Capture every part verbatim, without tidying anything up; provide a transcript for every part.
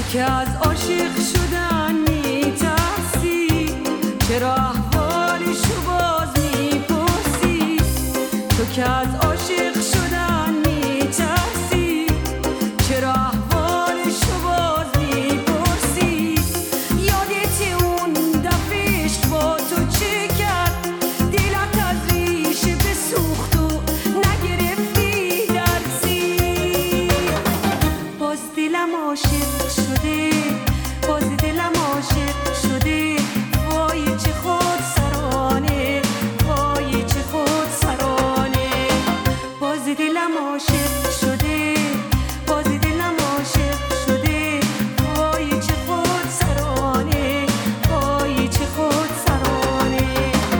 که از عاشق شدن میترسی، چرا احوالشو باز میپرسی؟ تو که از عاشق شدن میترسی، چرا احوالشو باز میپرسی؟ یادت اون دفعه عشق با تو چه کرد؟ دلت از ریشه بسوخت و نگرفتی درسی. باز دلم عاشق شده، باز دلم عاشق شده، وای چه خود سرانه، وای چه خود سرانه. باز دلم عاشق شده، باز دلم عاشق شده، وای چه خود سرانه، وای چه خود سرانه.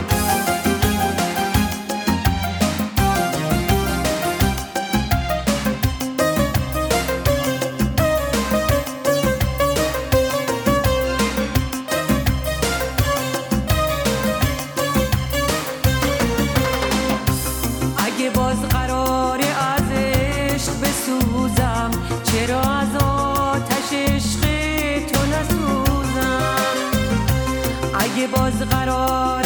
اگه باز قراره از عشق بسوزم، چرا از آتش عشق تو نسوزم؟ اگه باز قرار